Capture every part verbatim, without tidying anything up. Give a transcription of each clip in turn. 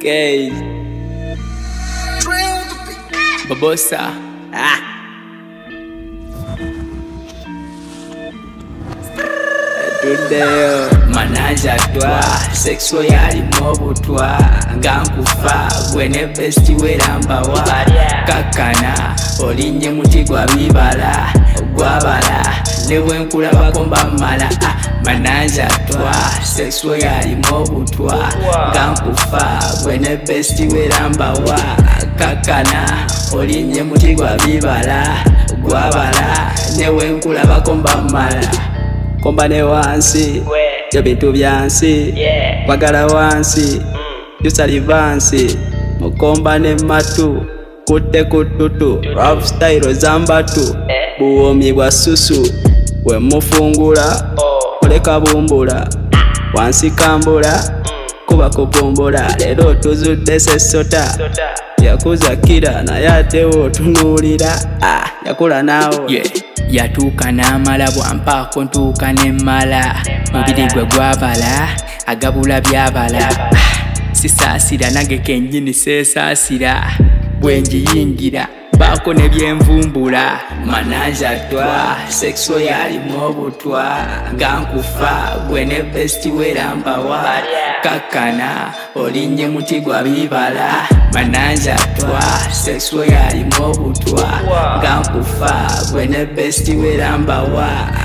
Case Babosa ah. Today manaja twa sexual yali mobutwa ngankufa gwene best weramba wa kakana olinye muti gwa bibala gwabala newe nkula bakomba mala ah. Manaja twa sexual yali mobutwa ngankufa gwene best weramba wa kakana olinye muti gwa bibala gwabala newe nkula bakomba mala komba ne wansi yo bintu byansi kwagala wansi yusalivansi mukomba ne matu kutte kututu rap style zambatu buwomi bwa susu we mufungula oleka bumbula wansi kambula kuba kubumbula lero tuzudde sesota yakuza kira naye atewo tunulira ah yakula nawo yeah. Yatuuka n'amala bwampaako ntuuka n'emmala mubiri gwe gwabala agabula byabala sisaasira nange kennyini seesaasira bwe njiyingira baako ne byenvumbula manaja twa sexual yalimu obutwa ngankufa gwe ne best weramba wa kakana olinye muti gwa bibala manaja twa sexual yalimu obutwa ngankufa gwe ne best weramba wa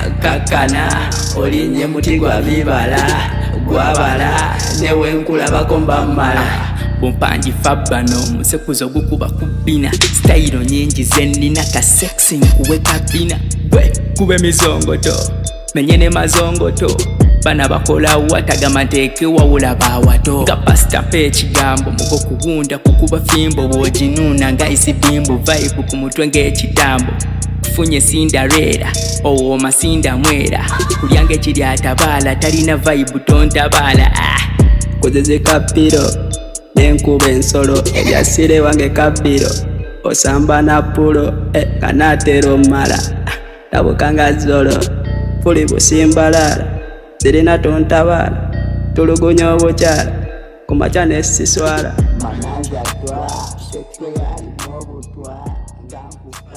kakana olinye muti gwa bibala gwabala newe nkulabako mbamala Bumpanji fabano musekuzo gukuba kubina style nyingi zenina ka sexy kuwe kabina bwe kube mizongoto menyene mazongoto bana bakola wataga mateke wawula bawato nga pasta pechi gambo muko kuwunda kukuba fimbo wojinuna nga isibimbo vibe kumutwe ng'ekitambo kufunye Cinderella owo masinda mwera kulyange kiri atabala talina vibe tontabala ah. Kozeze kapiro nenkube ensolo ebyasire wange kabiro osamba na pulo eh, kanatero mala tabukanga zolo fuli busimbalala zirina tontabala tulugunya obukyala kumaca nesiswala manaja twa sexual yali mobutwa ngankufa